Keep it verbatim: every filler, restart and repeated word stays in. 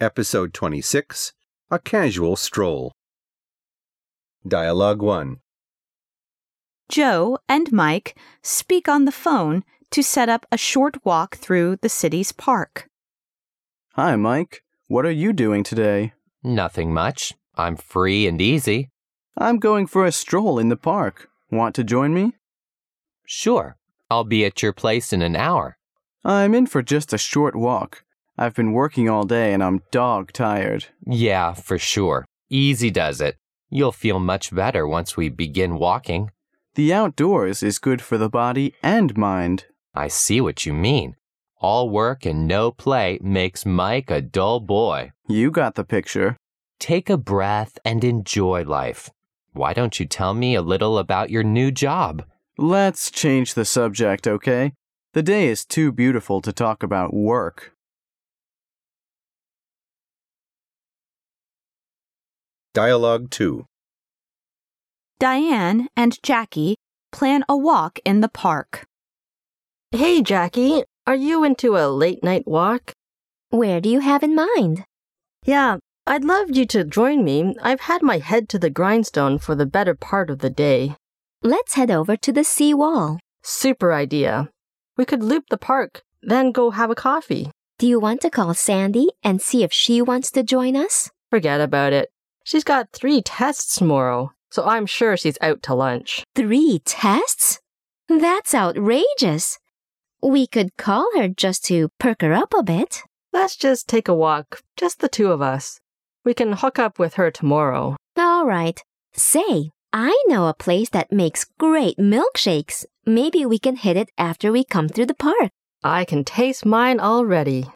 Episode twenty-six, A Casual Stroll. Dialogue one. Joe and Mike speak on the phone to set up a short walk through the city's park. Hi, Mike. What are you doing today? Nothing much. I'm free and easy. I'm going for a stroll in the park. Want to join me? Sure. I'll be at your place in an hour. I'm in for just a short walk. I've been working all day and I'm dog tired. Yeah, for sure. Easy does it. You'll feel much better once we begin walking. The outdoors is good for the body and mind. I see what you mean. All work and no play makes Mike a dull boy. You got the picture. Take a breath and enjoy life. Why don't you tell me a little about your new job? Let's change the subject, okay? The day is too beautiful to talk about work. Dialogue two. Diane and Jackie plan a walk in the park. Hey, Jackie, are you into a late-night walk? Where do you have in mind? Yeah, I'd love you to join me. I've had my head to the grindstone for the better part of the day. Let's head over to the sea wall. Super idea. We could loop the park, then go have a coffee. Do you want to call Sandy and see if she wants to join us? Forget about it. She's got three tests tomorrow, so I'm sure she's out to lunch. Three tests? That's outrageous. We could call her just to perk her up a bit. Let's just take a walk, just the two of us. We can hook up with her tomorrow. All right. Say, I know a place that makes great milkshakes. Maybe we can hit it after we come through the park. I can taste mine already.